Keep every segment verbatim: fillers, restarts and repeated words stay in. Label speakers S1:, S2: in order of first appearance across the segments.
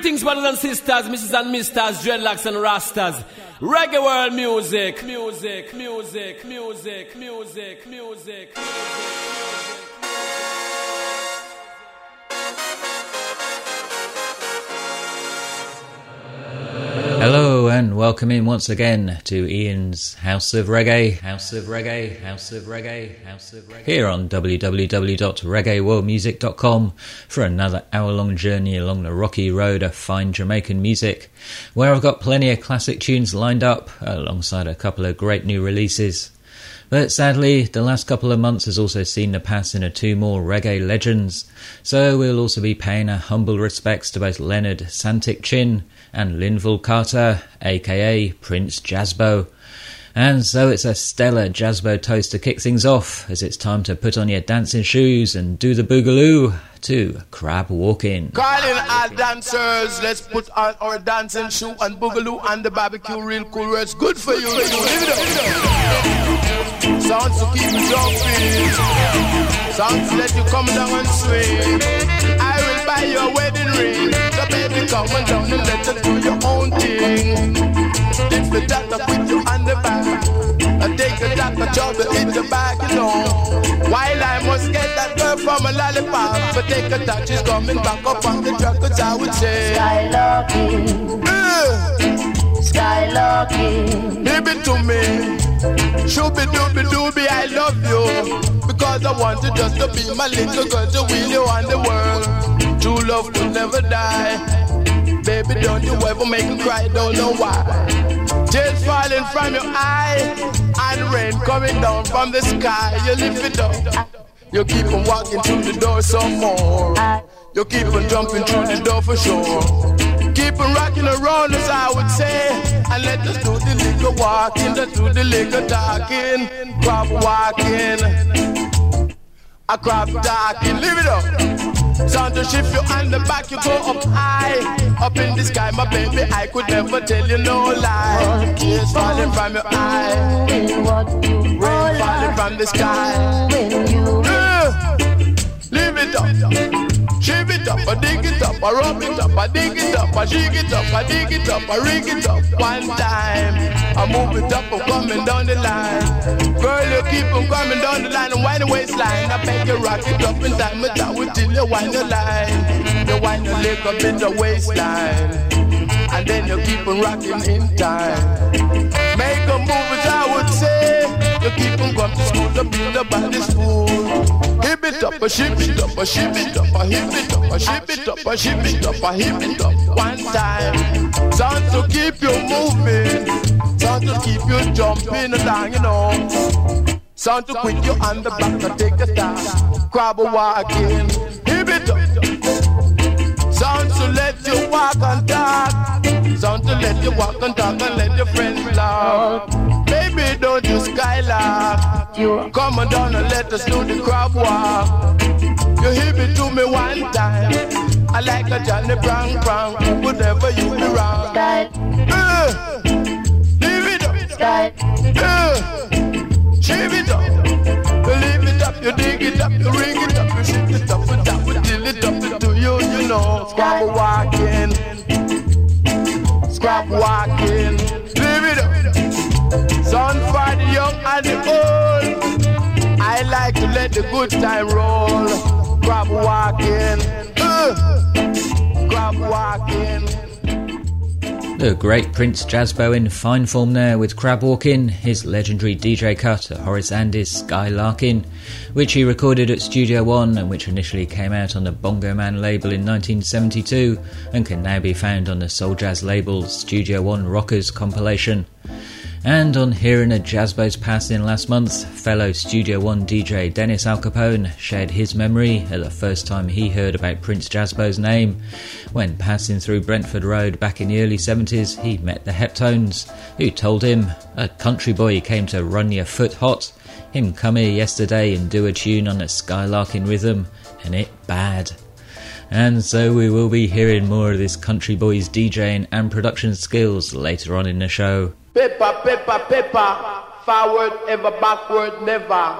S1: Greetings, brothers and sisters, missus and misters, dreadlocks and rastas. Reggae world music, music, music, music, music, music, music.
S2: Hello and welcome in once again to Ian's House of Reggae, House of Reggae, House of Reggae, House of Reggae, here on w w w dot reggae world music dot com for another hour-long journey along the rocky road of fine Jamaican music, where I've got plenty of classic tunes lined up alongside a couple of great new releases. But sadly, the last couple of months has also seen the passing of two more reggae legends, so we'll also be paying our humble respects to both Leonard Santic Chin and Linval Carter, aka Prince Jazzbo. And so it's a stellar Jazzbo toast to kick things off, as it's time to put on your dancing shoes and do the boogaloo to Crab Walking.
S3: Calling our dancers, let's put on our dancing shoe and boogaloo and the barbecue real cool where it's good for you. Live it up, live it up. Sounds to keep you jumping, sounds to let you come down and swing. I will buy you a wedding ring, so baby come on down and let you do your own thing. If the doctor put you on the back, I take a doctor job to hit the back, you know. While I must get that girl from a lollipop, but take a touch, she's coming back up on the truck, cause I would say Skylarking, uh, Skylarking, give it to me. Shooby dooby dooby, I love you, because I want you just to be my little girl, to wheel you on the world. True love will never die. Baby, don't you ever make me cry, don't know why. Tears falling from your eye, and rain coming down from the sky. You lift it up, you keep on walking through the door some more. You keep on jumping through the door for sure. Keep on rocking around us, I would say, and let us do the little walking, let's do the little talking. Crab walking, a crab talking, live it up. Sound to shift you on the back, you go up high, up in the sky, my baby, I could never tell you no lie. Tears falling from your eye, rain falling from the sky. Uh, leave it up, shift it up, I dig it up, I rub it up, I dig it up, I shake it up, I dig it up, I rig it up. One time, I move it up, I'm coming down the line. Girl, you keep on coming down the line and wind the waistline. I beg you rock it up in time, but I will till you wind the line. You wind your leg up in the waistline, and then you keep on rocking in time. Make a move, as I would say. You keep on coming to school to build up on the school. Hip it up, a ship it up, a ship it up, a hip it up, a ship it up, a ship it up, a hip it up. One time, sound to keep you moving, sound to keep you jumping along, you know. Sound to quit you on the back to take a start. Crab walking, hip it up. Sound to let you walk and talk, sound to let you walk and talk and let your friends laugh. Baby, don't you skylark, you come on down and let us do the crab walk. You hit me to me one time, I like a Johnny Brown Brown, whatever you be wrong. Uh, leave it up, uh, shave it up, you leave it up, you dig it up, you ring it up, you shake it up, you tap it, till it up to you, you know. Scrap walking, scrap walking, leave it up. Son for the young and the old, I like to let the good time roll. Crab walking, uh, crab walking.
S2: The great Prince Jazzbo in fine form there with Crab Walking, his legendary D J cut of Horace Andy's Skylarking, which he recorded at Studio One and which initially came out on the Bongo Man label in nineteen seventy-two and can now be found on the Soul Jazz label's Studio One Rockers compilation. And on hearing a Jazzbo's passing last month, fellow Studio One D J Dennis Al Capone shared his memory at the first time he heard about Prince Jazzbo's name. When passing through Brentford Road back in the early seventies, he met the Heptones, who told him, "A country boy came to run your foot hot. Him come here yesterday and do a tune on a Skylarking rhythm, and it bad." And so we will be hearing more of this country boy's DJing and production skills later on in the show.
S3: Paper, paper, paper, forward ever, backward never.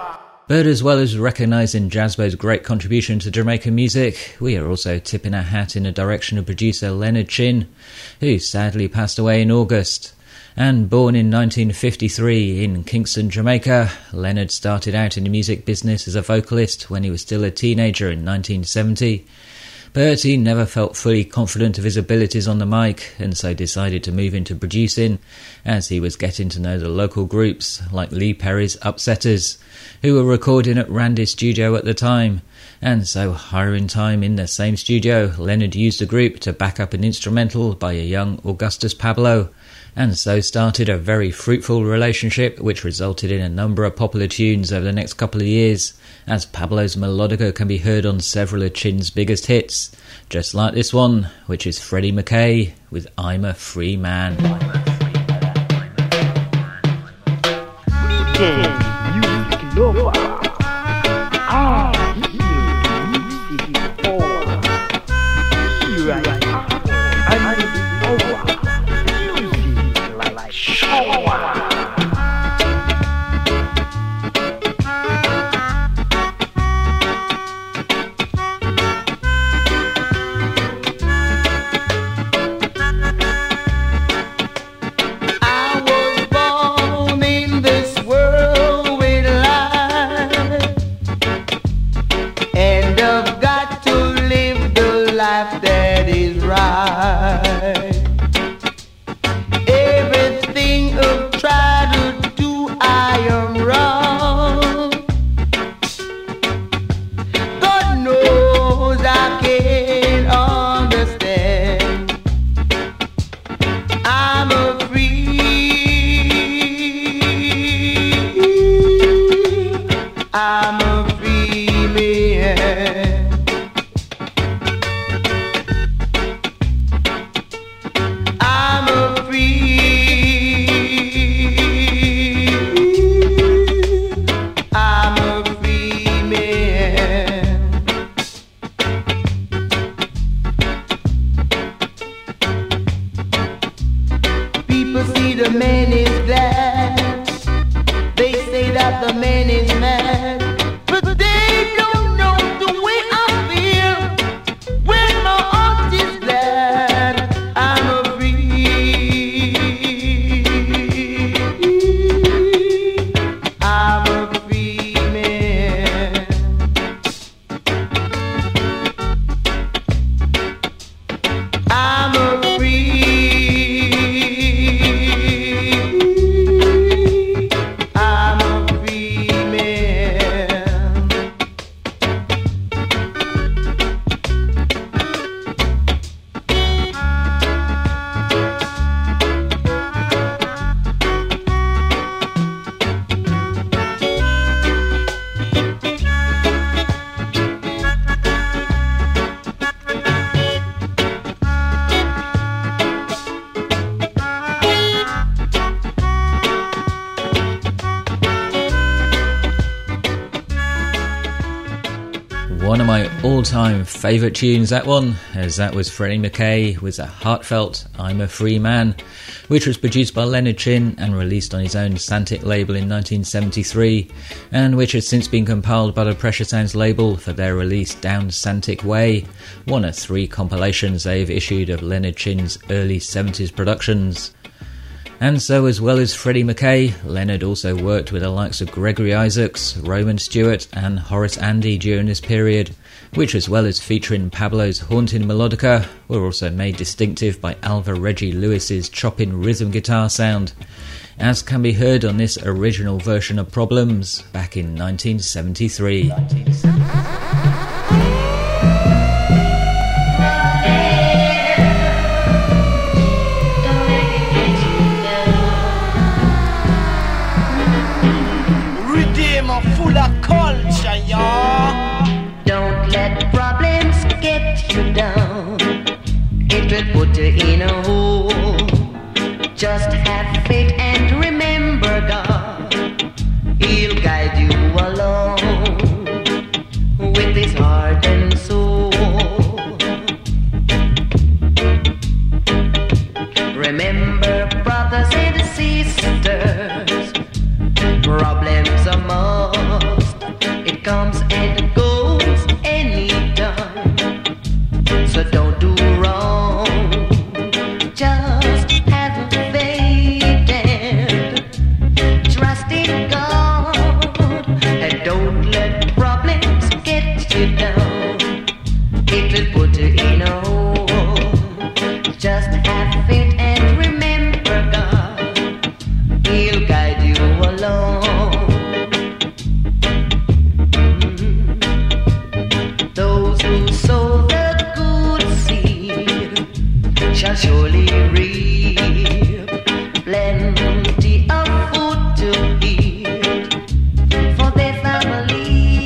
S2: But as well as recognising Jazzbo's great contribution to Jamaican music, we are also tipping our hat in the direction of producer Leonard Chin, who sadly passed away in August. And born in nineteen fifty-three in Kingston, Jamaica, Leonard started out in the music business as a vocalist when he was still a teenager in nineteen seventy. But he never felt fully confident of his abilities on the mic, and so decided to move into producing, as he was getting to know the local groups like Lee Perry's Upsetters, who were recording at Randy's studio at the time. And so, hiring time in the same studio, Leonard used the group to back up an instrumental by a young Augustus Pablo, and so started a very fruitful relationship which resulted in a number of popular tunes over the next couple of years, as Pablo's melodica can be heard on several of Chin's biggest hits, just like this one, which is Freddie McKay with I'm a Free Man.
S4: Music lover. Ah, music for. Here I am. I'm over. Music like shower.
S5: Everything I try to do, I am wrong. God knows I can't understand. I'm a free, I'm a free man. The man is glad. They say that the man is mad, but they don't know the way I feel when my heart is glad. I'm a free, I'm a free man. I'm a free.
S2: One of my all-time favourite tunes, that one, as that was Freddie McKay with a heartfelt I'm a Free Man, which was produced by Leonard Chin and released on his own Santic label in nineteen seventy-three, and which has since been compiled by the Pressure Sounds label for their release Down Santic Way, one of three compilations they've issued of Leonard Chin's early seventies productions. And so, as well as Freddie McKay, Leonard also worked with the likes of Gregory Isaacs, Roman Stewart and Horace Andy during this period, which, as well as featuring Pablo's haunting melodica, were also made distinctive by Alva Reggie Lewis's chopping rhythm guitar sound, as can be heard on this original version of Problems back in nineteen seventy-three. nineteen seventy-three.
S5: Full of culture, y'all.
S6: Don't let problems get you down. It will put you in a hole. Just have faith and remember God. He'll guide you along. surely reap plenty of food to eat for their family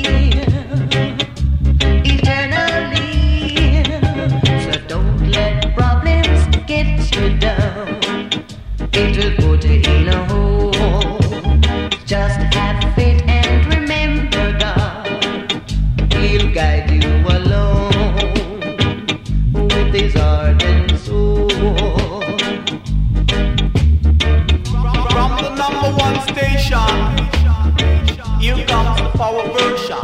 S6: eternally. So don't let problems get you down. It will put you in a hole. Just have faith and remember God. He'll guide you along with his heart and soul.
S3: From the number one station, here comes the power version.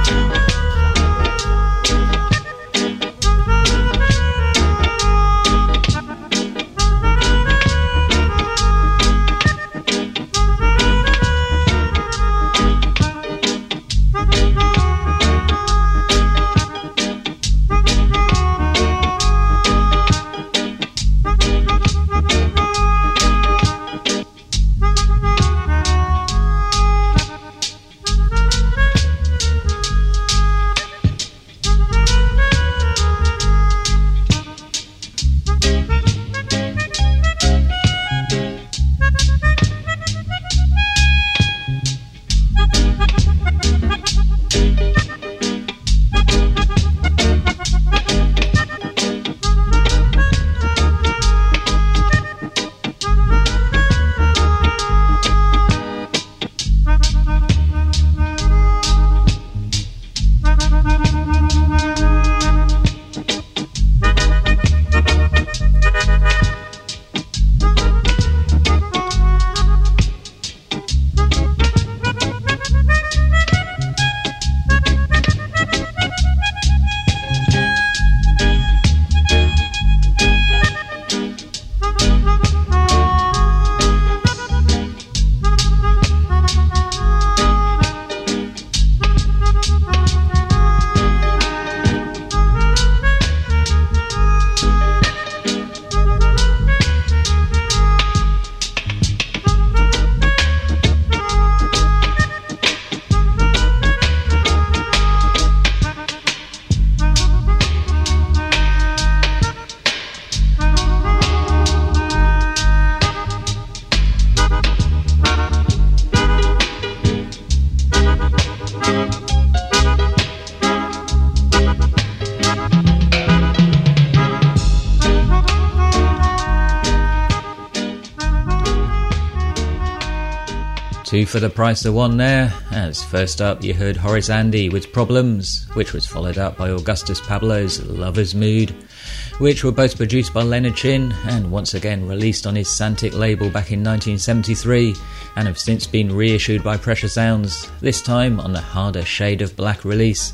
S2: Two for the price of one there, as first up you heard Horace Andy with Problems, which was followed up by Augustus Pablo's Lover's Mood, which were both produced by Leonard Chin and once again released on his Santic label back in nineteen seventy-three and have since been reissued by Pressure Sounds, this time on the Harder Shade of Black release.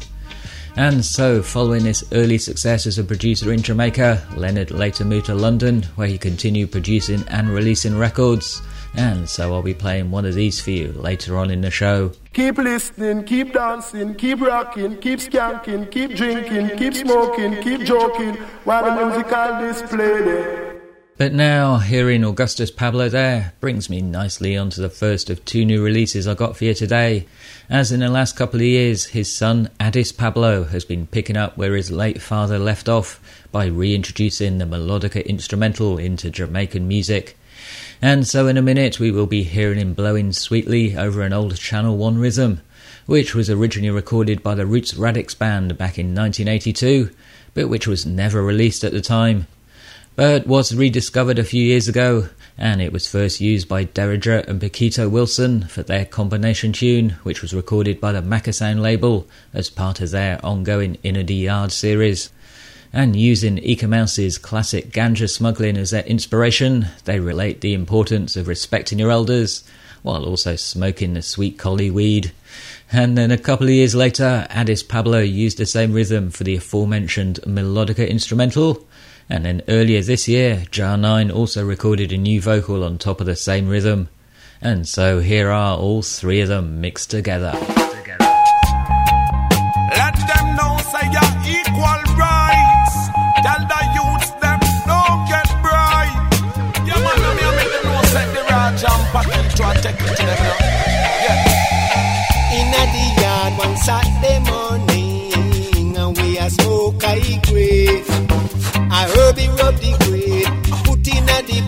S2: And so, following this early success as a producer in Jamaica, Leonard later moved to London, where he continued producing and releasing records. And so I'll be playing one of these for you later on in the show.
S3: Keep listening, keep dancing, keep rocking, keep skanking, keep drinking, keep smoking, keep joking, while the musical display there.
S2: But now, hearing Augustus Pablo there brings me nicely onto the first of two new releases I got for you today, as in the last couple of years his son Addis Pablo has been picking up where his late father left off by reintroducing the melodica instrumental into Jamaican music. And so in a minute we will be hearing him blowing sweetly over an old Channel one rhythm, which was originally recorded by the Roots Radix Band back in nineteen eighty-two, but which was never released at the time, but was rediscovered a few years ago, and it was first used by Derringer and Paquito Wilson for their combination tune, which was recorded by the Maccasound label as part of their ongoing Inner the Yard series. And using Ekamouse's classic ganja smuggling as their inspiration, they relate the importance of respecting your elders, while also smoking the sweet collie weed. And then a couple of years later, Addis Pablo used the same rhythm for the aforementioned melodica instrumental, and then earlier this year, Jar nine also recorded a new vocal on top of the same rhythm. And so here are all three of them mixed together.
S3: Let them know say you're equal rights. Tell the youths them don't get bright. Yeah man, let me make them know set the Raj and package to and take it to them now. Yeah.
S7: Inna the yard one Saturday morning, and we a smoke I grave. I herb he rub the grave.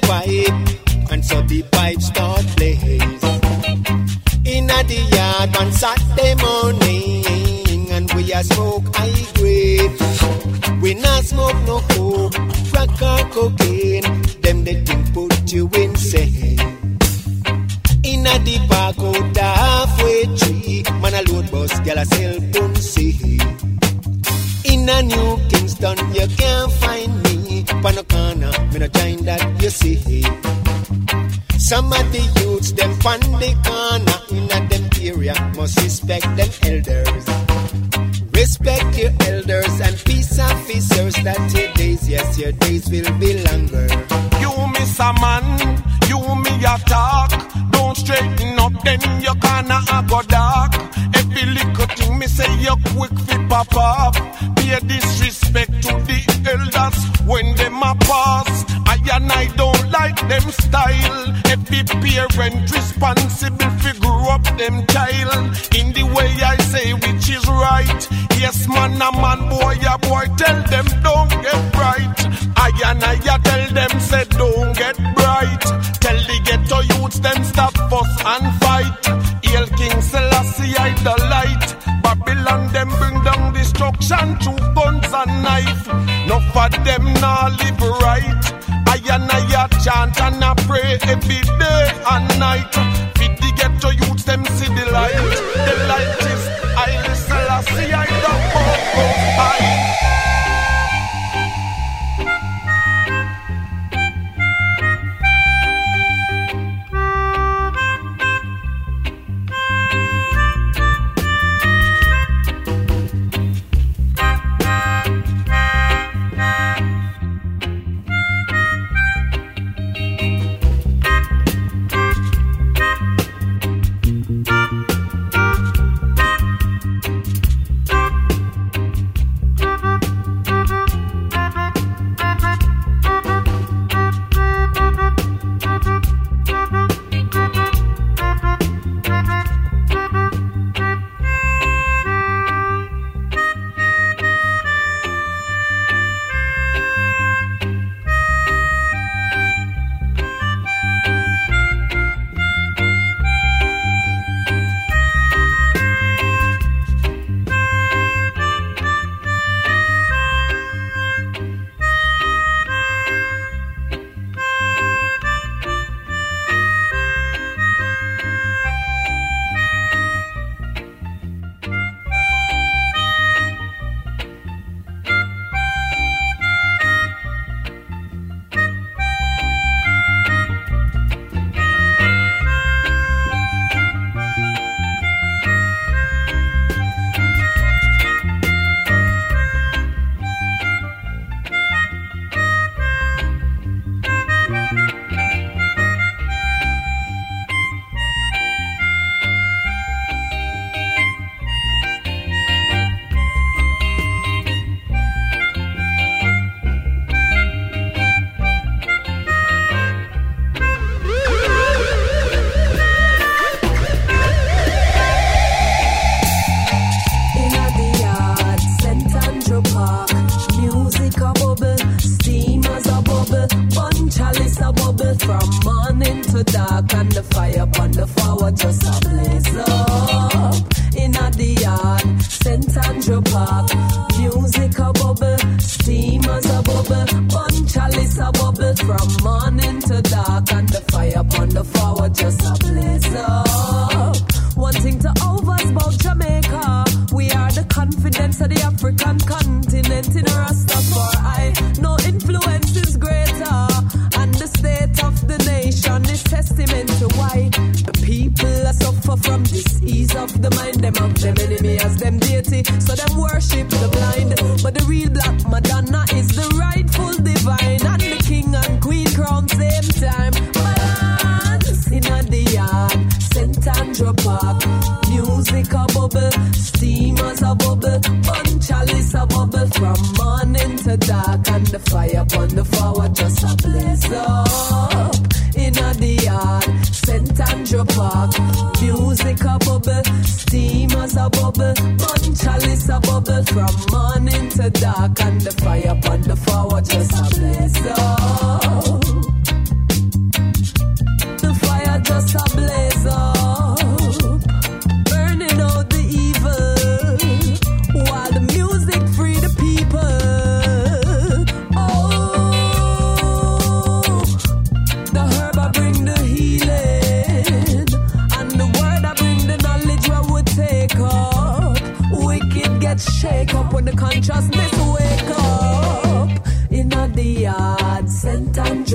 S7: pipe, and so the pipe start blaze. Inna the yard one Saturday morning, and we a smoke high grade. We not smoke no coke, crack or cocaine. Them they think put you insane. Inna the park out the halfway tree, man a load bus, gyal a sell pussy. Inna New Kingston you can't find me, pan a corner, me no join that you see. Some of the youths them pan the corner, inna them area must respect them elders. Respect your elders and peace officers, that your days, yes, your days will be longer.
S8: You miss a man, you me a talk. Don't straighten up, then your corner a go dark. Every little thing me say you quick fi pop up. Pay disrespect to the elders when them a pass. I and I don't like them style. Every parent responsible fi grow up them child in the way I say which is right. Yes, man, a man, boy, a boy, tell them don't get bright. I and I a tell them say don't get bright. Tell the ghetto youths them stop fuss and fight. Hail King Selassie I the light. Babylon them bring down destruction through guns and knife. No for them nah live right. I and I a chant and I pray every day and night. Feed the ghetto youths them see the light. The light is Haile Selassie I the Most High.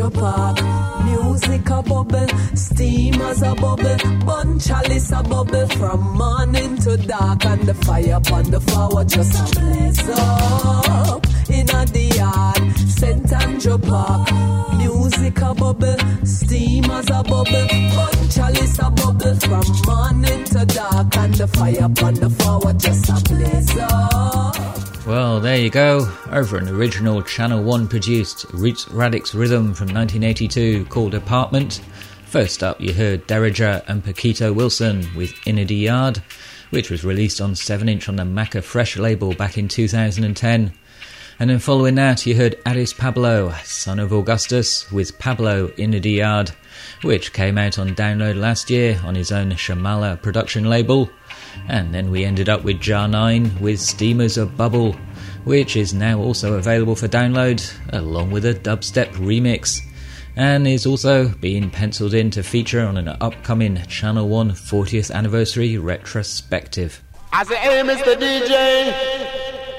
S9: Andrew Park. Music a bubble, steam as a bubble, bun chalice a bubble from morning to dark, and the fire upon the floor just a blaze up in a the yard. Saint Andrew Park. Music a bubble, steam as a bubble, bun chalice a bubble from morning to dark, and the fire upon the floor just a blaze up.
S2: Well, there you go. Over an original Channel one produced Roots Radix rhythm from nineteen eighty-two called Apartment. First up you heard Derringer and Paquito Wilson with Inna the Yard, which was released on seven inch on the Macca Fresh label back in two thousand ten. And then following that you heard Addis Pablo, son of Augustus, with Pablo Inna the Yard, which came out on download last year on his own Shamala production label. And then we ended up with Jar nine with Steamers of Bubble, which is now also available for download, along with a dubstep remix, and is also being penciled in to feature on an upcoming Channel one fortieth anniversary retrospective.
S3: As the hey, Mister D J,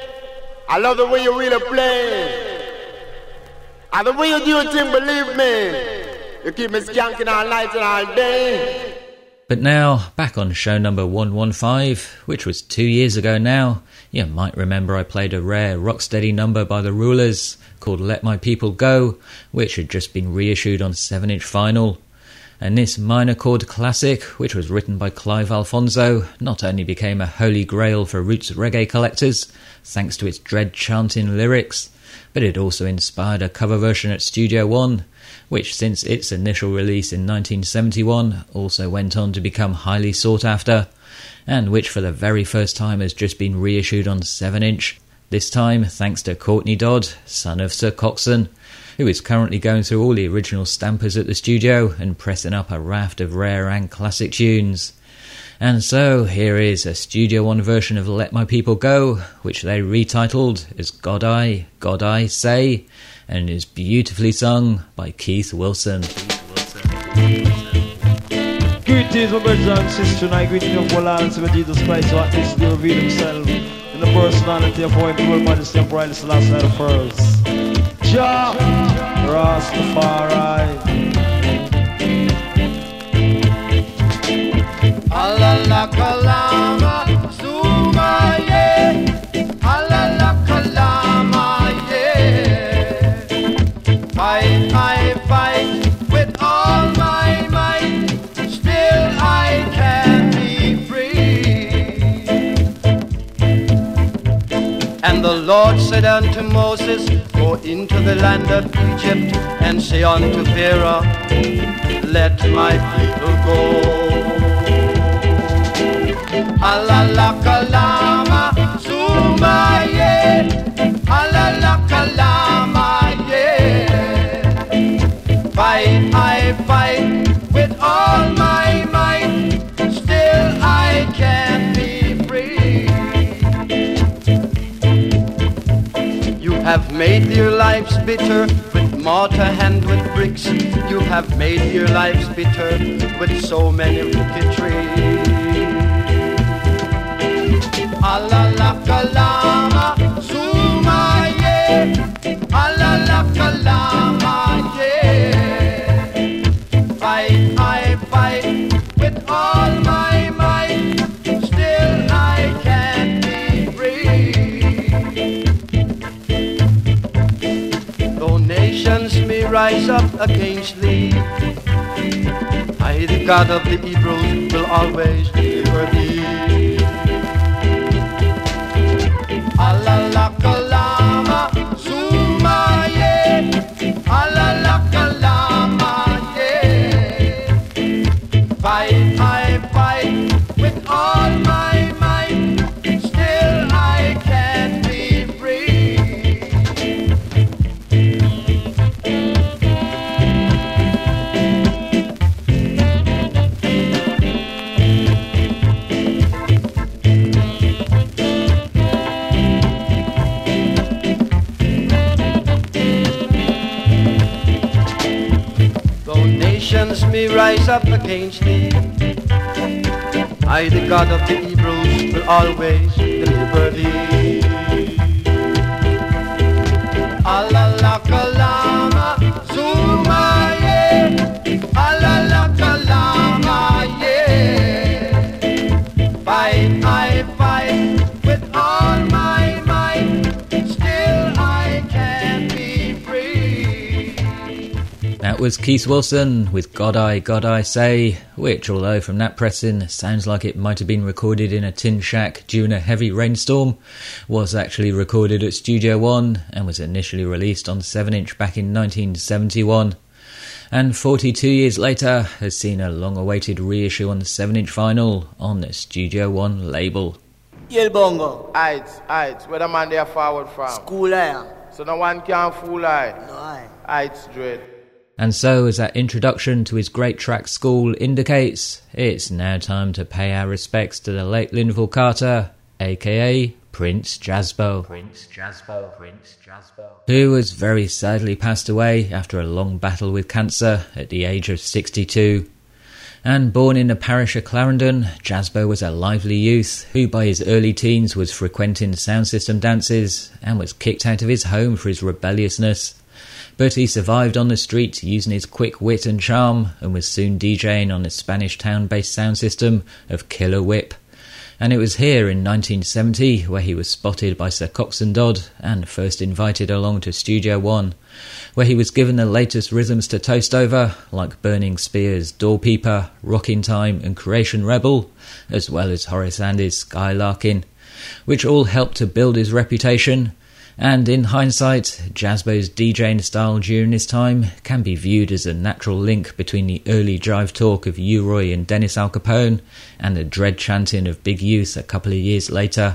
S3: I love the way you really play, and the way you do your thing, believe me, you keep me skanking all night and all day.
S2: But now, back on show number one fifteen, which was two years ago now, you might remember I played a rare rocksteady number by the Rulers called Let My People Go, which had just been reissued on seven inch vinyl. And this minor chord classic, which was written by Clive Alfonso, not only became a holy grail for roots reggae collectors, thanks to its dread chanting lyrics, but it also inspired a cover version at Studio One, which since its initial release in nineteen seventy-one also went on to become highly sought after, and which for the very first time has just been reissued on seven inch, this time thanks to Courtney Dodd, son of Sir Coxsone, who is currently going through all the original stampers at the studio and pressing up a raft of rare and classic tunes. And so here is a Studio One version of Let My People Go, which they retitled as God I, God I Say, and is beautifully sung by Keith Wilson.
S10: Greetings, my brothers and sisters, and I greet you for lands of Jesus Christ, who at this day revealed himself in the personality of our dual majesty and brightest last night of first. Jah Rastafari.
S3: Alala kalama suma ye, alala kalama ye. Fight, I fight with all my might, still I can be free. And the Lord said unto Moses, go into the land of Egypt and say unto Pharaoh, let my people go. Alala kalama suma ye, alala kalama ye. Fight, I fight with all my might, still I can be free. You have made your lives bitter with mortar and with bricks. You have made your lives bitter with so many ricketry. Alala kalama suma ye, alala kalama ye. Fight, I fight with all my might, still I can be free. Though nations may rise up against thee, I, the God of the Hebrews, will always deliver thee. Alala kalama suma ye, alala kalama ye. Fight, I fight with all my might, still I can be free. Nations may rise up against thee, I, the God of the Hebrews, will always deliver thee. Alala kalama suma
S2: that was Keith Wilson with God I, God I Say, which, although from that pressing sounds like it might have been recorded in a tin shack during a heavy rainstorm, was actually recorded at Studio One and was initially released on seven inch back in nineteen seventy-one. And forty-two years later has seen a long-awaited reissue on the seven inch vinyl on the Studio One label.
S3: Yel bongo. Aight, aight. Where the man there forward from?
S5: School I.
S3: So no one can fool I.
S5: No I.
S3: Aight, dread.
S2: And so, as that introduction to his great track School indicates, it's now time to pay our respects to the late Linval Carter, aka Prince Jazzbo. Prince Jazzbo, Prince Jazzbo. Who has very sadly passed away after a long battle with cancer at the age of sixty-two. And born in the parish of Clarendon, Jazzbo was a lively youth who by his early teens was frequenting sound system dances and was kicked out of his home for his rebelliousness. But he survived on the streets using his quick wit and charm and was soon DJing on the Spanish town-based sound system of Killer Whip. And it was here in nineteen seventy where he was spotted by Sir Coxsone Dodd and first invited along to Studio One, where he was given the latest rhythms to toast over, like Burning Spear's Door Peeper, Rockin' Time and Creation Rebel, as well as Horace Andy's Skylarkin', which all helped to build his reputation. And in hindsight, Jazzbo's DJing style during his time can be viewed as a natural link between the early jive talk of U-Roy and Dennis Al Capone and the dread chanting of Big Youth a couple of years later.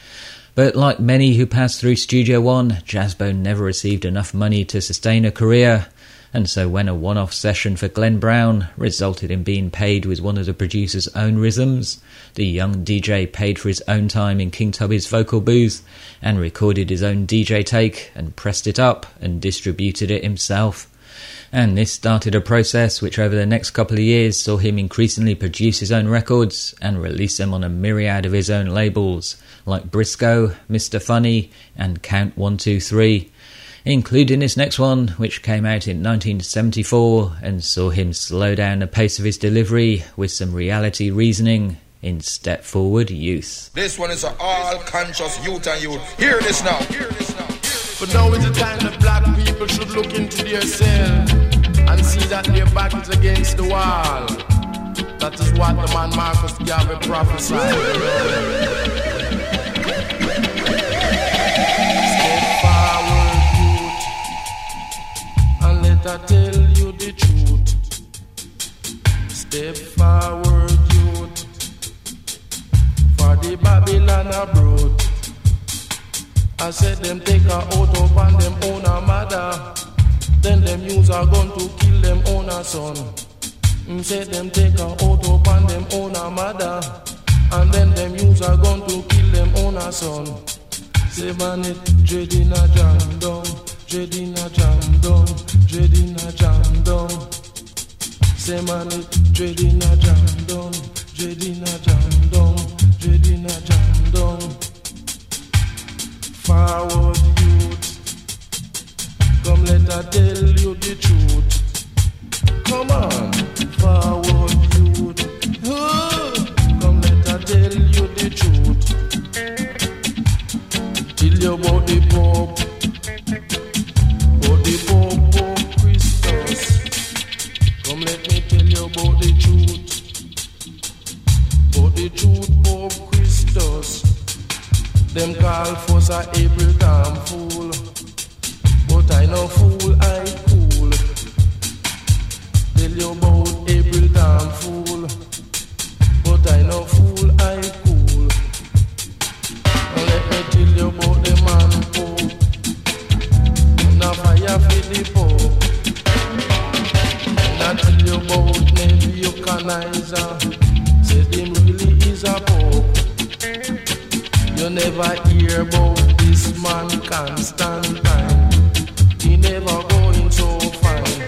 S2: But like many who passed through Studio One, Jazzbo never received enough money to sustain a career, and so when a one-off session for Glenn Brown resulted in being paid with one of the producer's own rhythms, the young D J paid for his own time in King Tubby's vocal booth and recorded his own D J take and pressed it up and distributed it himself. And this started a process which over the next couple of years saw him increasingly produce his own records and release them on a myriad of his own labels, like Briscoe, Mister Funny and Count one two three, including this next one, which came out in nineteen seventy-four and saw him slow down the pace of his delivery with some reality reasoning in Step Forward Youth.
S11: This one is an all-conscious youth and youth. Hear this now. Hear this now.
S3: But now is the time that black people should look into themselves and see that their back is against the wall. That is what the man Marcus Garvey prophesied. I tell you the truth. Step forward, youth, for the Babylon abroad. I said them take a out upon them own a mother, then them use a gun to kill them own a son. I said them take a out upon them own a mother, and then them use a gun to kill them own a son. Say man it dread in a jam down. Dread in a jam down, dread in a jam down. Say man it, dread in a jam down, dread in a jam down, dread in a jam down. Forward youth, come let I tell you the truth. Come on, forward youth, come let I tell you the truth. Till you about the Pope. The Pope, Pope Christus. Come let me tell you about the truth. About the truth, Pope Christus. Them call for a April damn fool, but I no fool, I cool. Tell you about April damn fool, but I no fool, I cool. Now let me tell you about the man Pope. Now fire for the Pope. Now tell you about Nebuchadnezzar. Said him really is a Pope. You never hear about this man Constantine. He never going so fine.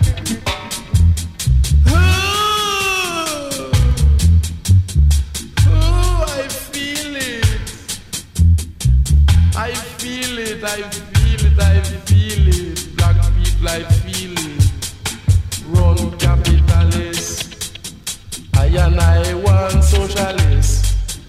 S3: Oh, oh, I feel it. I feel it. I feel it. I feel it. Black people, I feel it. Run capitalists. I and I want socialists.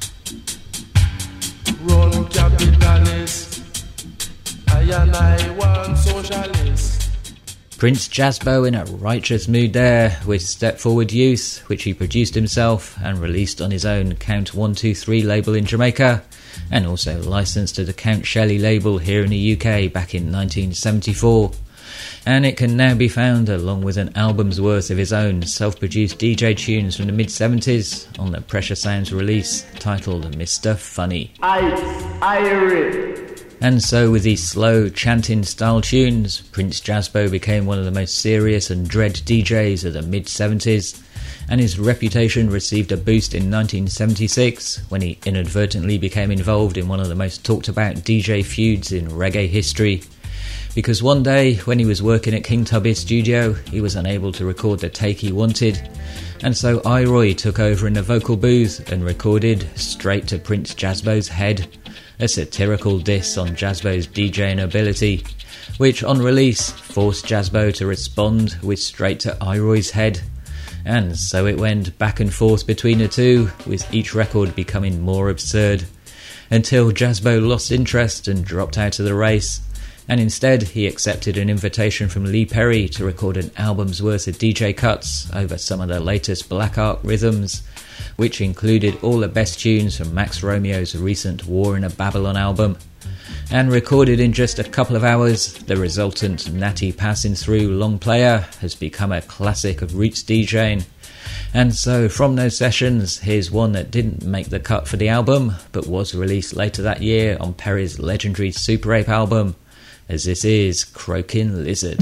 S3: Run capitalist, I and I want socialist.
S2: Prince Jazzbo in a righteous mood there with Step Forward Youth, which he produced himself and released on his own Count one two three label in Jamaica, and also licensed to the Count Shelley label here in the U K back in nineteen seventy-four. And it can now be found along with an album's worth of his own self-produced D J tunes from the mid-seventies on the Pressure Sounds release titled Mister Funny.
S4: Ice, Irie.
S2: And so with these slow chanting style tunes, Prince Jazzbo became one of the most serious and dread D Js of the mid-seventies, and his reputation received a boost in nineteen seventy-six when he inadvertently became involved in one of the most talked about D J feuds in reggae history. Because one day, when he was working at King Tubby's studio, he was unable to record the take he wanted, and so I-Roy took over in the vocal booth and recorded Straight to Prince Jazzbo's Head, a satirical diss on Jazzbo's DJing ability, which on release forced Jazzbo to respond with Straight to I-Roy's Head. And so it went back and forth between the two, with each record becoming more absurd, until Jazzbo lost interest and dropped out of the race, and instead he accepted an invitation from Lee Perry to record an album's worth of D J cuts over some of the latest Black Ark rhythms, which included all the best tunes from Max Romeo's recent War in a Babylon album. And recorded in just a couple of hours, the resultant Natty Passing Through long player has become a classic of roots DJing. And so from those sessions, here's one that didn't make the cut for the album, but was released later that year on Perry's legendary Super Ape album, as this is Croaking Lizard.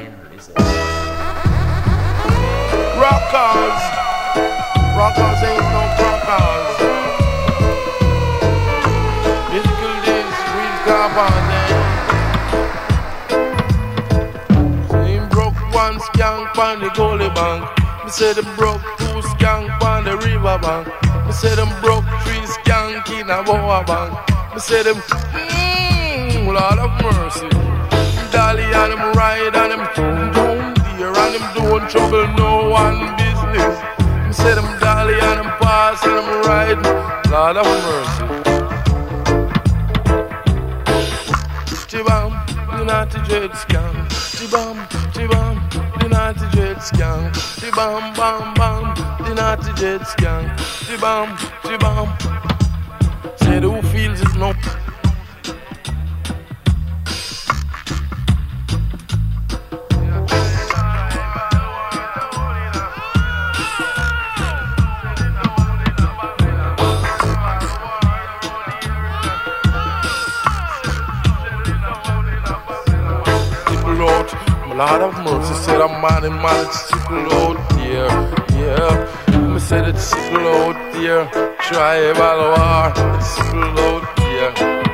S8: Rockers, rockers ain't no rockers. Musical days, we got on them. Same broke one skank on the goalie bank. Me say them broke two skank on the river bank. Me say them broke three skank in a boa bank. Me say them, mmm, Lord of mercy. Dolly and them ride and them down there and them don't trouble no one business. Me say them dolly and them pass and them ride, Lord of mercy. Chibam, the naughty dread scam. Chibam, chibam, the naughty dread scam. Chibam, bam, bam, the naughty dread scam. Chibam, chibam. Say who feels it no. Lord of mercy, said I'm mad and mad, it's sickle out there, yeah. Me said it's sickle out there, tribal war, it's sickle out there.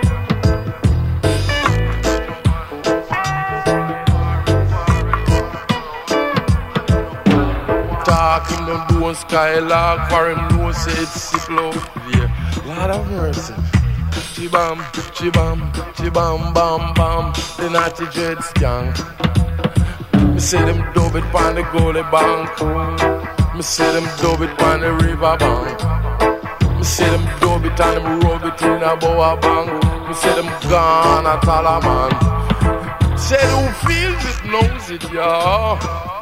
S8: Talking them doing skylark, for him know say it's sickle out there. Lord of mercy. Chibam, chibam, chibam, bam, bam, the naughty dread skank. Me say them dub it pon the goalie bank. Me say them dub it pon the river bank. Me say them dub it and them rub it in a boa bank. Me say them gone at all a man. Say who feels it knows it, y'all.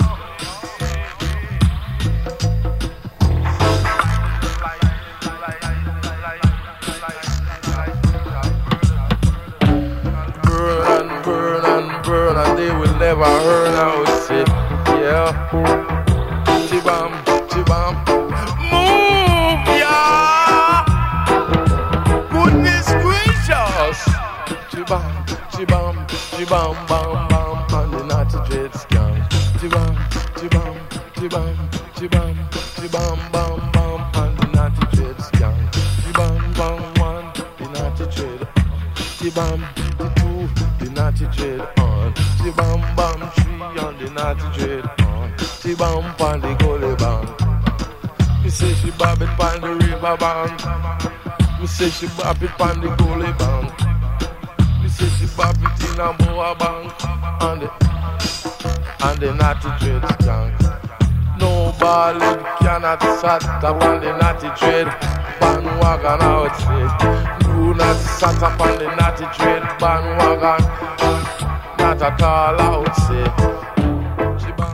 S8: And they will never earn out it, yeah. Chibam, chibam, move, yeah. Goodness gracious. Chibam, chibam, chibam, bam, bam, and the naughty dread scam. Chibam, chibam, chibam, chibam, chibam, bam, bam, and the naughty dread scam. Chibam, bam, one, the naughty dread. Chibam, the two, the naughty dread. Chibam bam tree on the naughty dread on. Chibam pan the goalie bank. Me say she bob it pan the river bank. Me say she bob it pan the goalie bank. Me say she bob it in a boa bank. And the and the naughty dread skank. No ball cannot sat up on the naughty dread bandwagon outside. Do not sat up on the naughty dread bandwagon. Not at all, I would say.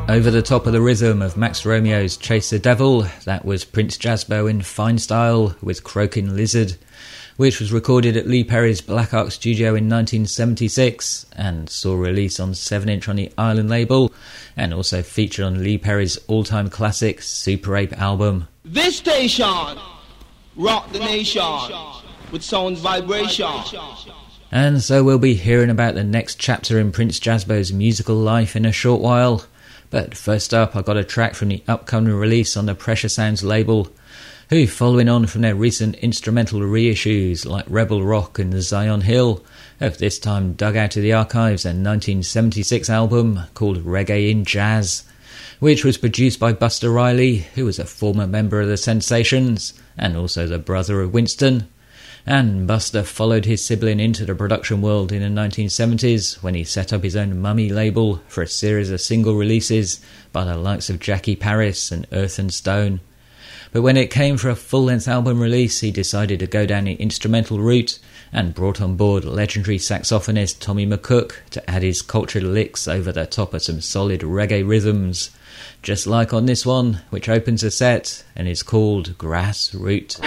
S2: Over the top of the rhythm of Max Romeo's Chase the Devil, that was Prince Jazzbo in fine style with Croaking Lizard, which was recorded at Lee Perry's Black Ark studio in nineteen seventy-six and saw release on seven inch on the Island label, and also featured on Lee Perry's all-time classic Super Ape album.
S12: This station, rock the nation with sound vibration.
S2: And so we'll be hearing about the next chapter in Prince Jazzbo's musical life in a short while. But first up, I got a track from the upcoming release on the Pressure Sounds label, who, following on from their recent instrumental reissues like Rebel Rock and the Zion Hill, have this time dug out of the archives a nineteen seventy-six album called Reggae in Jazz, which was produced by Buster Riley, who was a former member of the Sensations and also the brother of Winston. And Buster followed his sibling into the production world in the nineteen seventies when he set up his own Mummy label for a series of single releases by the likes of Jackie Paris and Earth and Stone. But when it came for a full-length album release, he decided to go down the instrumental route and brought on board legendary saxophonist Tommy McCook to add his cultured licks over the top of some solid reggae rhythms, just like on this one, which opens the set and is called Grassroot.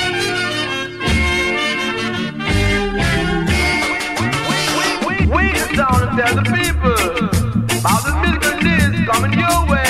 S4: Down and tell the people about the musical days coming your way.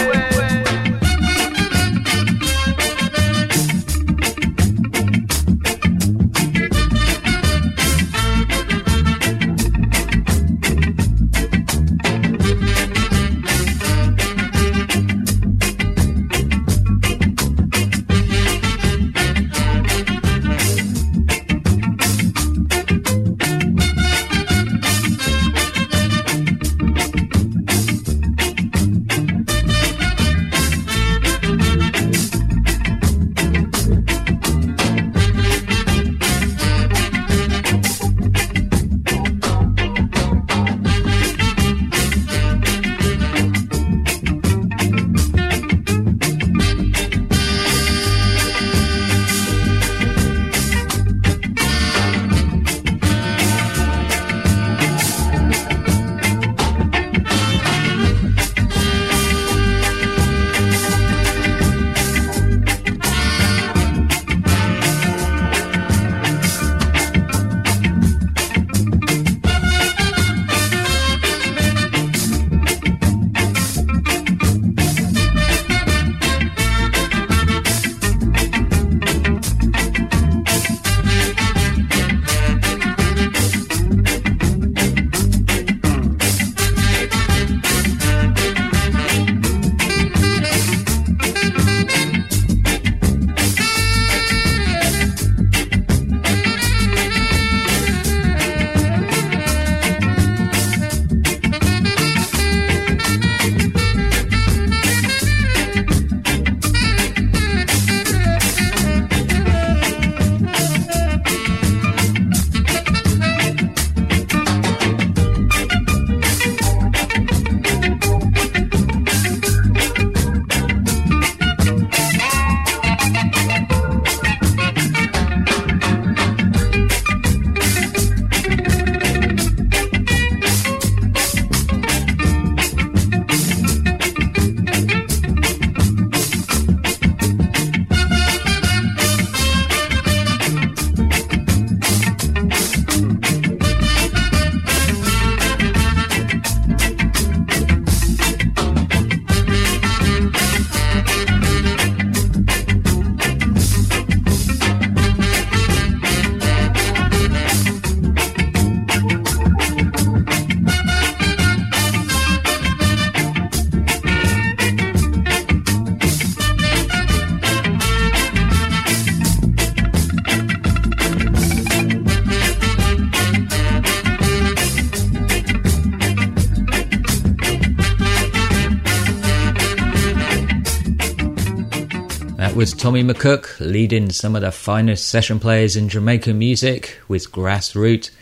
S2: Was Tommy McCook leading some of the finest session players in Jamaican music with Grassroot,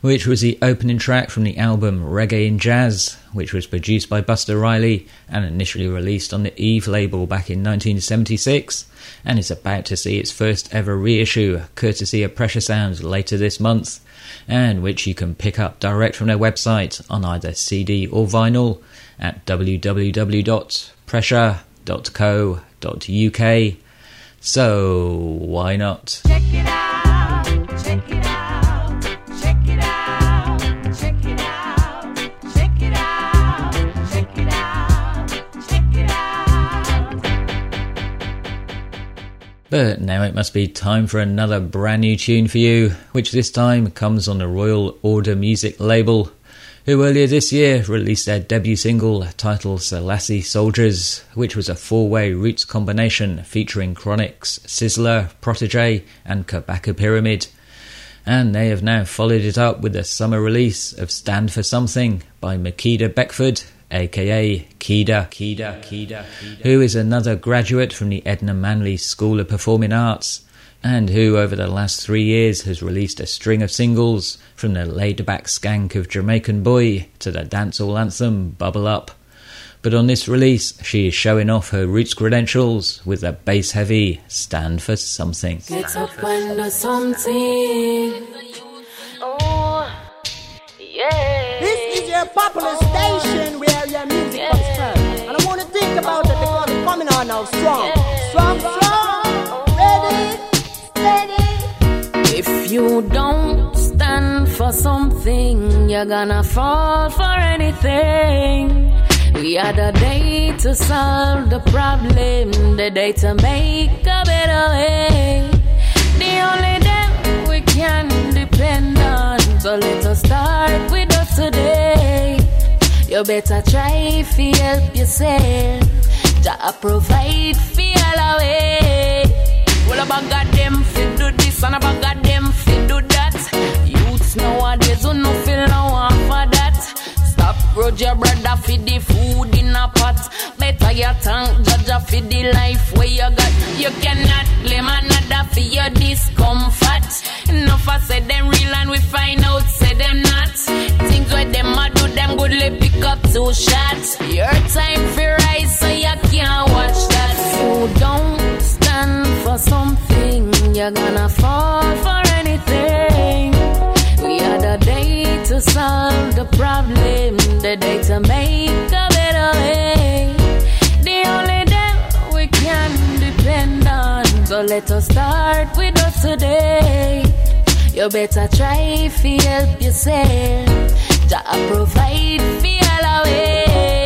S2: which was the opening track from the album Reggae in Jazz, which was produced by Buster Riley and initially released on the Eve label back in nineteen seventy-six, and is about to see its first ever reissue, courtesy of Pressure Sounds, later this month, and which you can pick up direct from their website on either C D or vinyl at w w w dot pressure dot co dot u k. So, why not?
S9: Check it out, check it out, check it out, check it out, check it out, check it out, check it out.
S2: But now it must be time for another brand new tune for you, which this time comes on the Royal Order Music label, who earlier this year released their debut single titled Selassie Soldiers, which was a four-way roots combination featuring Chronixx, Sizzla, Protege and Kabaka Pyramid. And they have now followed it up with the summer release of Stand for Something by Makeda Beckford, aka Kida, Kida, Kida, who is another graduate from the Edna Manley School of Performing Arts, and who over the last three years has released a string of singles, from the laid-back skank of Jamaican Boy to the dancehall anthem Bubble Up. But on this release, she is showing off her roots credentials with a bass-heavy Stand for Something.
S9: Get up and do something. Oh, yeah.
S13: This is your popular station where your music comes from. And I want to think about it because it's coming on now strong. Strong, strong. Ready?
S9: If you don't stand for something, you're gonna fall for anything. We had a day to solve the problem, the day to make a better way. The only day we can depend on, so let us start with us today. You better try to help yourself, Jah provide for all away. Well, a bag of them fit do this and a bag of them fit do that. Youths nowadays who no feel no one for that. Stop grudge your brother for the food in a pot. Better you thank Jah for the life where you got. You cannot blame another for your discomfort. Enough I said them real and we find out say them not. Things where them a do them goodly pick up two shots. Your time for rise so you can't watch that. You don't stand for something, you're gonna fall for anything. We had a day to solve the problem, the day to make a better way. The only day we can depend on, so let us start with us today. You better try to help yourself, Jah provide for all away.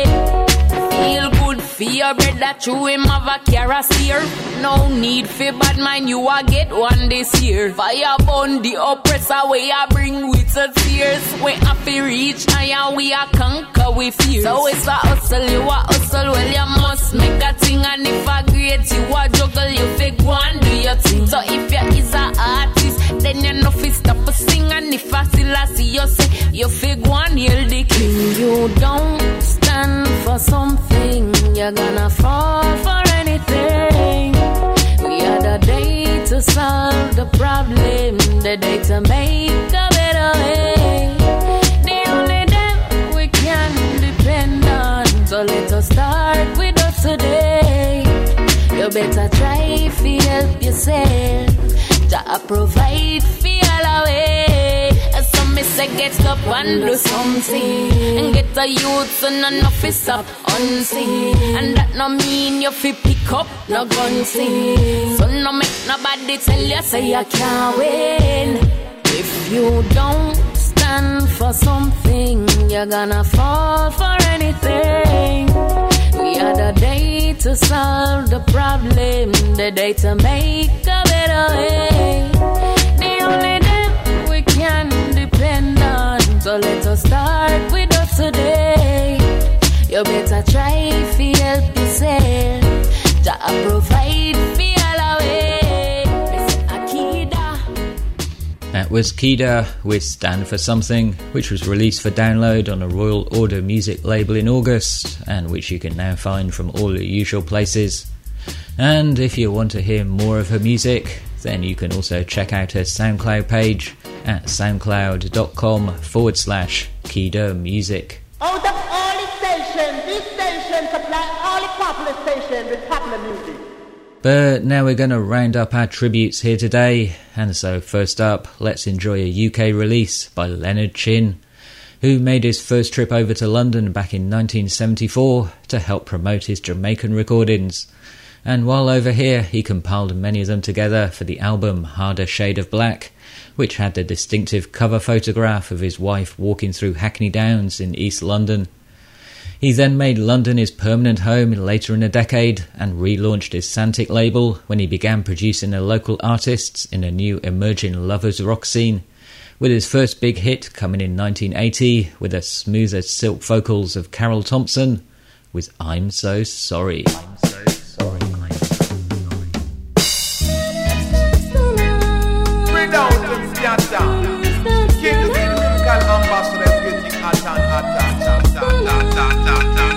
S9: Feel good for your brother, true him have a carousel. No need for bad mind, you a get one this year. Fire burn the oppressor, we a bring with the tears. We have to reach higher, we a conquer with fears. So it's a hustle, you a hustle, well you must make a thing. And if a great, you a juggle, you fake one, do your thing. So if you is a artist, then you know fi stop a sing. And if I still a see you say, you fake one, heal the king. You don't stand for something, you're gonna fall for anything. We had a day to solve the problem, the day to make a better way. The only day we can depend on, so let us start with us today. You better try to help yourself, Jah provide for all away. So me say get up and do something, and get a youth so none of it stop unseen. And that no mean you fi pick up no gun sing. So no make nobody tell you say you can't win. If you don't stand for something, you're gonna fall for anything. We had a day to solve the problem, the day to make a better way. The only day we can depend on, so let us start with us today. You better try to help yourself, Jah provide for all away. Akida.
S2: That was Kida with Stand for Something, which was released for download on a Royal Order Music label in August, and which you can now find from all the usual places. And if you want to hear more of her music, then you can also check out her SoundCloud page at soundcloud.com forward slash Keeda Music.
S13: Out of all the stations, this station supply all the popular stations with popular music.
S2: But now we're going to round up our tributes here today, and so first up, let's enjoy a U K release by Leonard Chin, who made his first trip over to London back in nineteen seventy-four to help promote his Jamaican recordings. And while over here, he compiled many of them together for the album Harder Shade of Black, which had the distinctive cover photograph of his wife walking through Hackney Downs in East London. He then made London his permanent home later in the decade and relaunched his Santic label when he began producing the local artists in a new emerging lovers rock scene, with his first big hit coming in nineteen eighty with the smooth as silk vocals of Carol Thompson with I'm So Sorry. I'm so sorry. I'm so sorry.
S11: Bring down them scatter. King to see the musical ambassadors getting hot and hot and hot and hot and hot.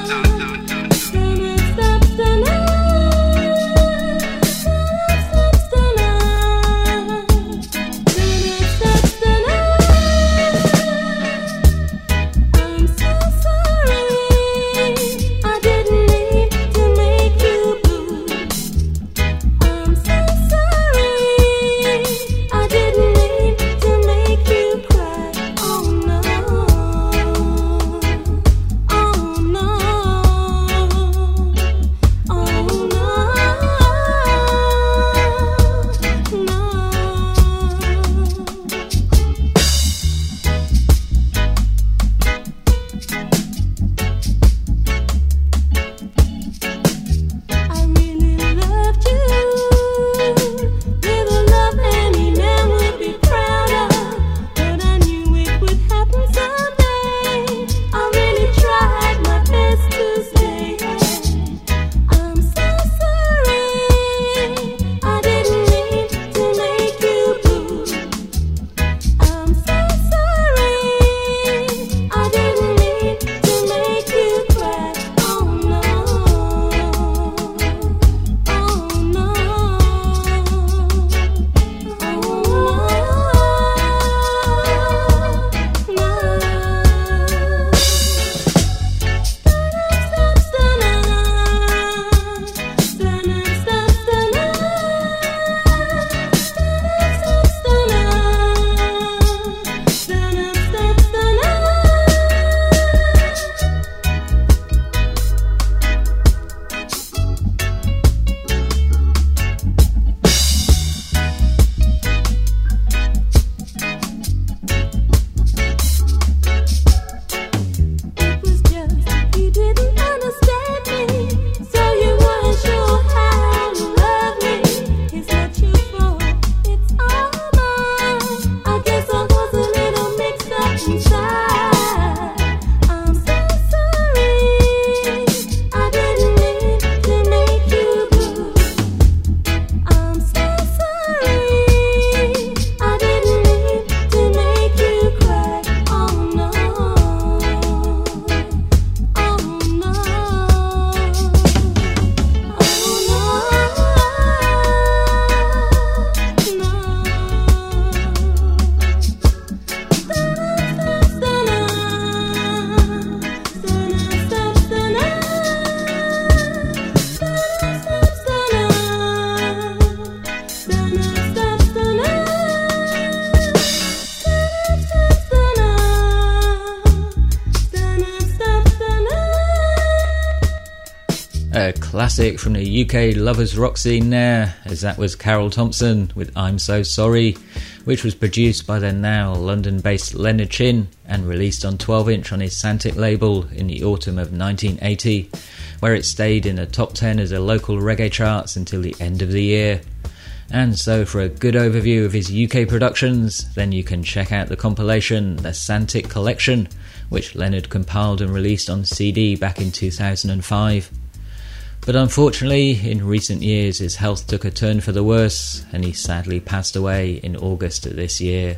S2: A classic from the U K lovers rock scene there, as that was Carol Thompson with I'm So Sorry, which was produced by the now London-based Leonard Chin and released on twelve inch on his Santic label in the autumn of nineteen eighty, where it stayed in the top ten of the local reggae charts until the end of the year. And so for a good overview of his U K productions, then you can check out the compilation The Santic Collection, which Leonard compiled and released on C D back in two thousand five. But unfortunately, in recent years his health took a turn for the worse, and he sadly passed away in August of this year.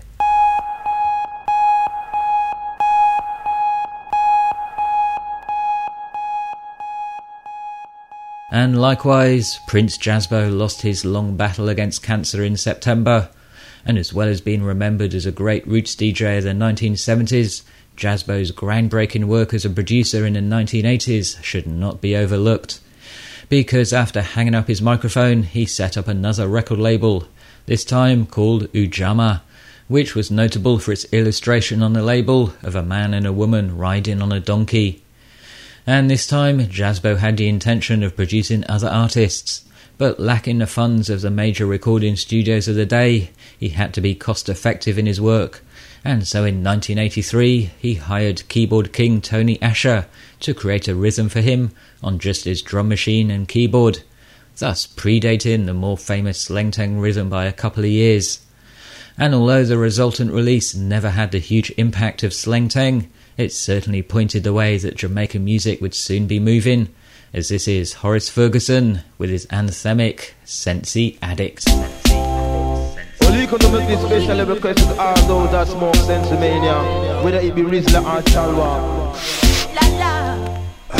S2: And likewise, Prince Jazzbo lost his long battle against cancer in September, And as well as being remembered as a great roots D J of the nineteen seventies, Jazzbo's groundbreaking work as a producer in the nineteen eighties should not be overlooked. Because after hanging up his microphone, he set up another record label, this time called Ujamaa, which was notable for its illustration on the label of a man and a woman riding on a donkey. And this time, Jazzbo had the intention of producing other artists, but lacking the funds of the major recording studios of the day, he had to be cost-effective in his work, and so in nineteen eighty-three he hired keyboard king Tony Asher to create a rhythm for him on just his drum machine and keyboard, thus predating the more famous Sleng-Teng rhythm by a couple of years. And although the resultant release never had the huge impact of Sleng-Teng, it certainly pointed the way that Jamaican music would soon be moving, as this is Horace Ferguson with his anthemic Sensi Addict.
S11: Well, you can make this special request to all those that smoke Sensimania, whether it be Rizla or Chalwa.
S14: La la.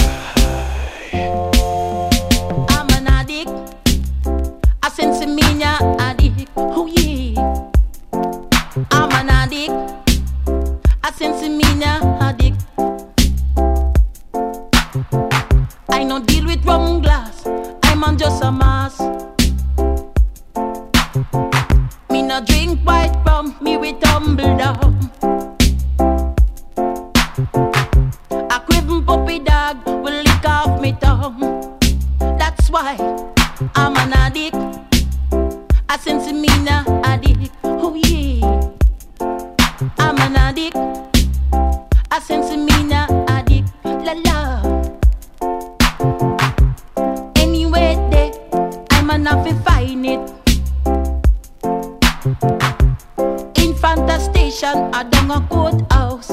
S14: I'm an addict, a Sensimania addict, oh yeah. I'm an addict, a Sensimania addict. I no deal with rum glass, I'm on just a mass. Me no drink white rum, me we tumble down. A quiven puppy dog will lick off me tongue. That's why I'm an addict, a Sensimania addict, oh yeah. I'm an addict, a Sensimania addict, la la. Anyway, day, I'm an happy find it. In front of station, I down a courthouse.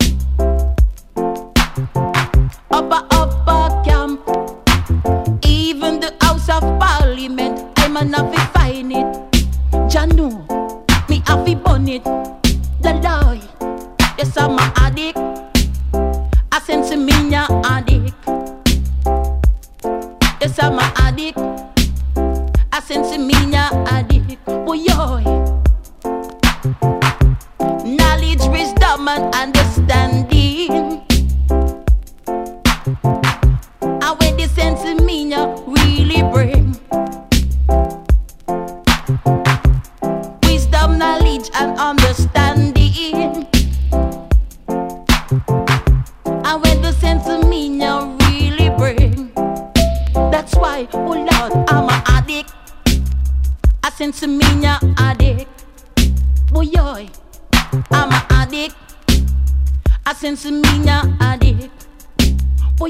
S14: Upper, upper camp, even the House of Parliament, I'm an happy find it. Janu, me happy bun it. The lie, yes I'm an addict, a Sensimania addict. Yes I'm an addict, a Sensimania addict. Boy, knowledge, wisdom and understanding, and when the Sensimania really bring wisdom, knowledge and understanding. And when the Sensimania really bring, that's why, oh Lord, I'm an addict, a Sensimania addict. Boy, I'm an addict, a Sensimania addict. Boy,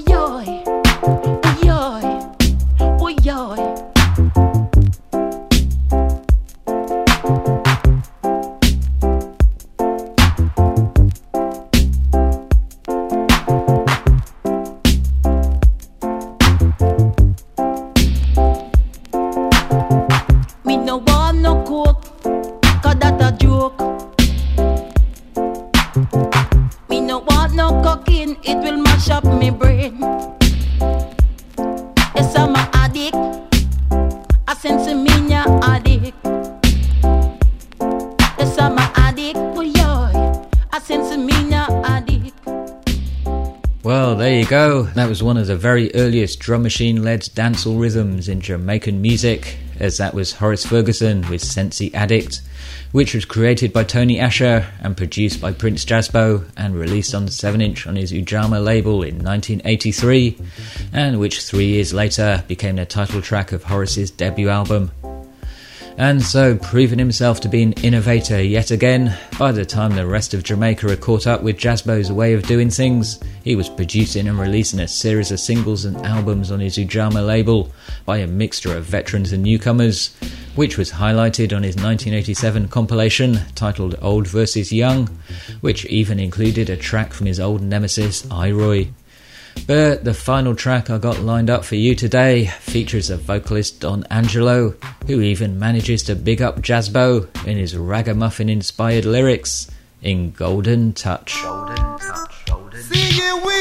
S14: boy, boy. It will mash up my brain. Yes, I'm an addict, a Sensimania addict. Yes, I'm an addict, oh yeah, a Sensimania addict.
S2: Well, there you go. That was one of the very earliest drum machine-led dancehall rhythms in Jamaican music, as that was Horace Ferguson with Sensi Addict, which was created by Tony Asher and produced by Prince Jazzbo and released on the seven inch on his Ujamaa label in nineteen eighty-three, and which three years later became the title track of Horace's debut album. And so, proving himself to be an innovator yet again, by the time the rest of Jamaica had caught up with Jazzbo's way of doing things, he was producing and releasing a series of singles and albums on his Ujamaa label by a mixture of veterans and newcomers, which was highlighted on his nineteen eighty-seven compilation titled Old versus Young, which even included a track from his old nemesis, I-Roy. But the final track I got lined up for you today features a vocalist Don Angelo, who even manages to big up Jazzbo in his ragamuffin-inspired lyrics in Golden Touch. Golden Touch, Golden Touch.
S7: See you, we,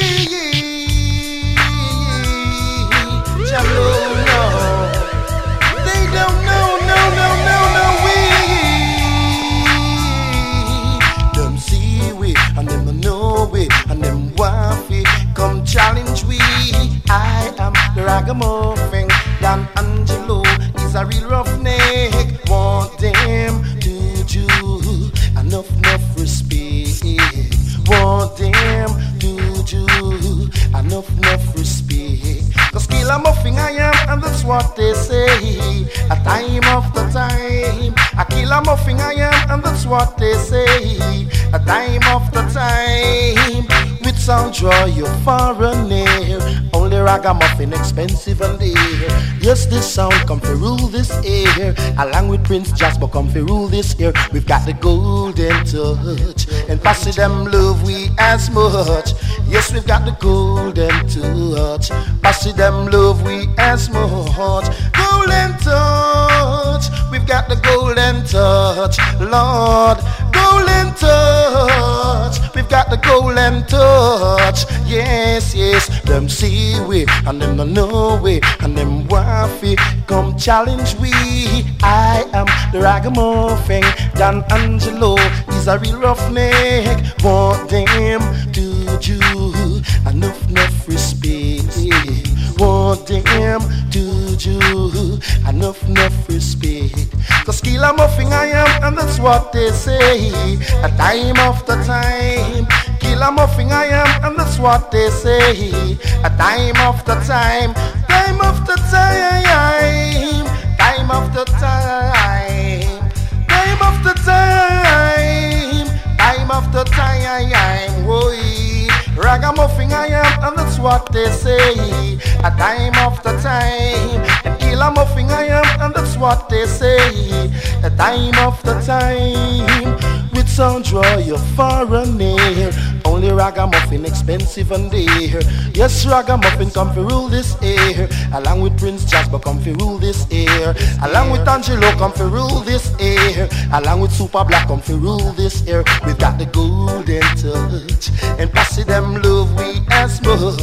S7: Jablo, no. They don't know, no, no, no, no, we. ragamuffin. Don Angelo is a real roughneck. Want them to do enough, enough respect. Want them to do enough, enough respect. Cause kill a muffin I am, and that's what they say. A time after time, I kill a muffin I am, and that's what they say. A time after time, with sound draw you far and near. Only ragamuffin expensive and dear. Yes, this sound come to rule this air. Along with Prince Jasper come to rule this air. We've got the golden touch, and pass it them love we as much. Yes, we've got the golden touch, pass it them love we as much. Golden touch, we've got the golden touch, Lord. Golden touch, we've got the golden touch. Yes, yes, them see we and them no know we, and them waffy come challenge we. I am the ragamuffin. Don Angelo is a real roughneck. Want them to do enough, enough respect. Want them to do enough, enough respect. Cause kill a muffin I am, and that's what they say. A time after time, kill a muffin I am, and that's what they say. A time after time, time after time, time after time, time after time, time after time. Whoa. Ragamuffin I am, and that's what they say. A time after time, and kill a muffin I am, and that's what they say. A time after time, with sound draw you far and near. Only ragamuffin expensive and dear. Yes, ragamuffin come to rule this air. Along with Prince Jasper come to rule this air. Along with Angelo come to rule this air. Along with Super Black come to rule this air. We've got the golden touch, and pass it them love we as much.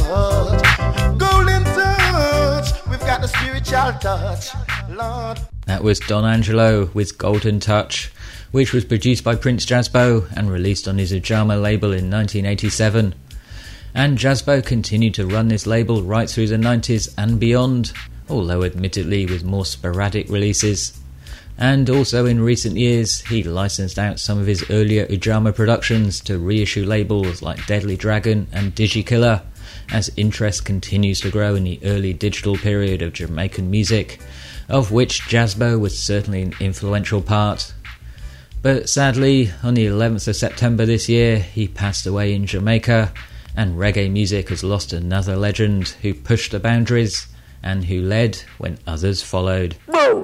S7: Golden touch, we've got the spiritual touch, Lord.
S2: That was Don Angelo with Golden Touch, which was produced by Prince Jazzbo and released on his Ujamaa label in nineteen eighty-seven. And Jazzbo continued to run this label right through the nineties and beyond, although admittedly with more sporadic releases. And also in recent years, he licensed out some of his earlier Ujamaa productions to reissue labels like Deadly Dragon and Digikiller, as interest continues to grow in the early digital period of Jamaican music, of which Jazzbo was certainly an influential part. But sadly, on the eleventh of September this year, he passed away in Jamaica, and reggae music has lost another legend who pushed the boundaries and who led when others followed.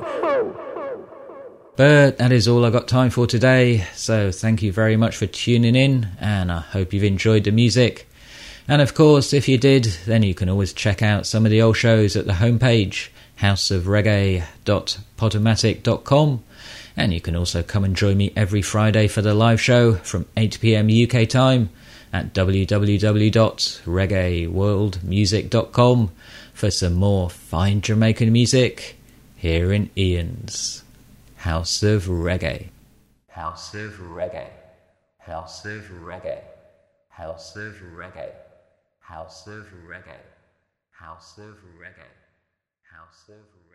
S2: But that is all I've got time for today, so thank you very much for tuning in, and I hope you've enjoyed the music. And of course, if you did, then you can always check out some of the old shows at the homepage, house of reggae dot podomatic dot com, and you can also come and join me every Friday for the live show from eight p.m. U K time at w w w dot reggae world music dot com for some more fine Jamaican music here in Ian's House of Reggae. House of Reggae. House of Reggae. House of Reggae. House of Reggae. House of Reggae. House of Reggae.